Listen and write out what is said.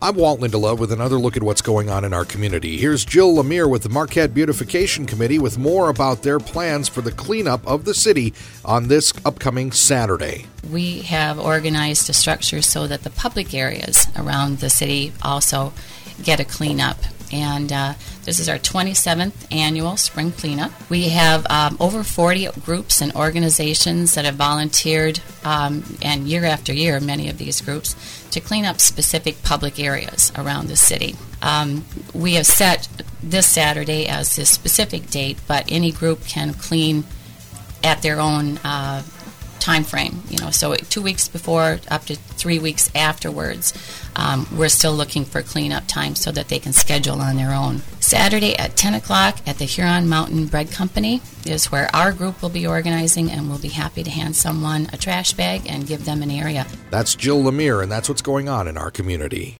I'm Walt Lindelof with another look at what's going on in our community. Here's Jill Lemire with the Marquette Beautification Committee with more about their plans for the cleanup of the city on this upcoming Saturday. We have organized a structure so that the public areas around the city also get a cleanup. And this is our 27th annual spring cleanup. We have over 40 groups and organizations that have volunteered, and year after year, many of these groups, to clean up specific public areas around the city. We have set this Saturday as the specific date, but any group can clean at their own time frame, so 2 weeks before up to 3 weeks afterwards. We're still looking for cleanup time so that they can schedule on their own. Saturday at 10 o'clock at the Huron Mountain Bread Company is where our group will be organizing, and we'll be happy to hand someone a trash bag and give them an area. That's Jill Lemire, and that's what's going on in our community.